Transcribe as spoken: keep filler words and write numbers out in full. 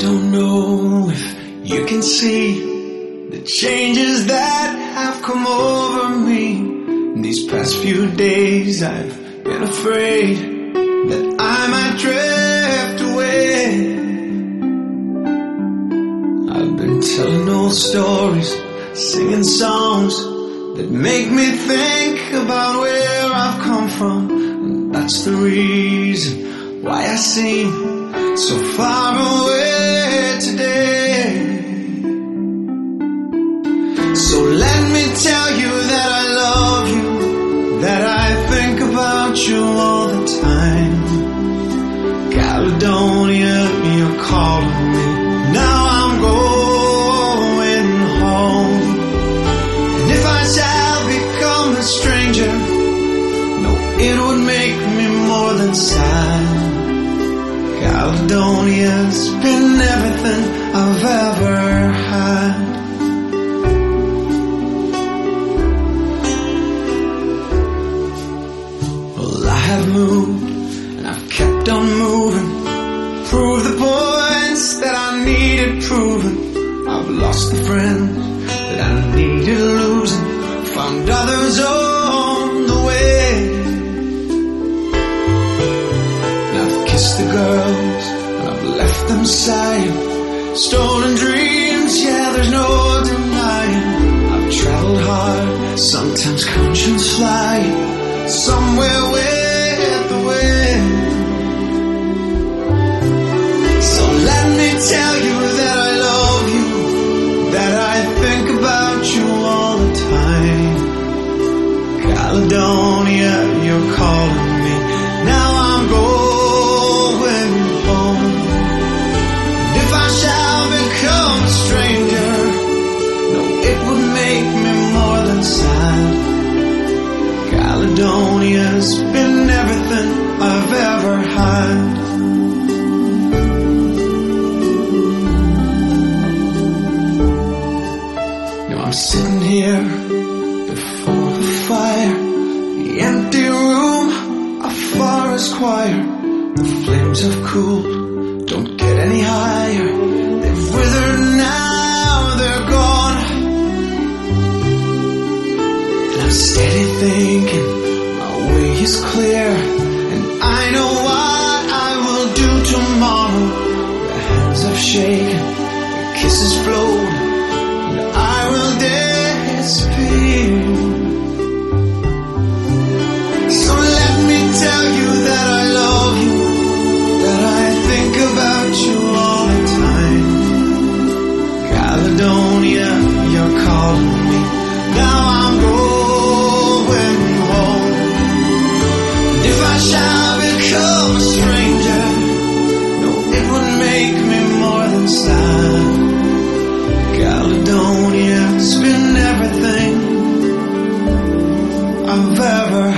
don't know if you can see the changes that have come over me. In these past few days I've been afraid that I might drift away. I've been telling old stories, singing songs that make me think about where I've come from. And that's the reason why I seem so far away today. So let me tell you that I love you, that I think about you all the time. Caledonia, you're calling me, now I'm going home. And if I shall become a stranger, no, it would make me more than sad. Caledonia's been everything I've ever had. Well, I have moved and I've kept on moving, proved the points that I needed proven. I've lost the friends that I needed losing, found others on the way. And I've kissed the girls and I've left them sighing, stolen dreams, yeah, there's no denying. I've traveled hard, sometimes conscience flying, somewhere with the wind. So let me tell you that I love you, that I think about you all the time. Caledonia, you're calling me, now I'm going home. And if I shall become a stranger, no, it would make me more than sad. Caledonia's been everything I've ever had. Now I'm sitting here before the fire, the empty room, a forest choir. The flames have cooled, don't get any higher. They've withered now, they're gone. And I'm steady thinking, my way is clear, and I know what I will do tomorrow. The hands have shaken, the kisses flowed, and I will disappear. So let me tell you that I love you, that I think about you all the time. Caledonia, you're calling me, now I'm going home. And if I shall become a stranger, no, it would make me more than sad. Caledonia's been everything I've ever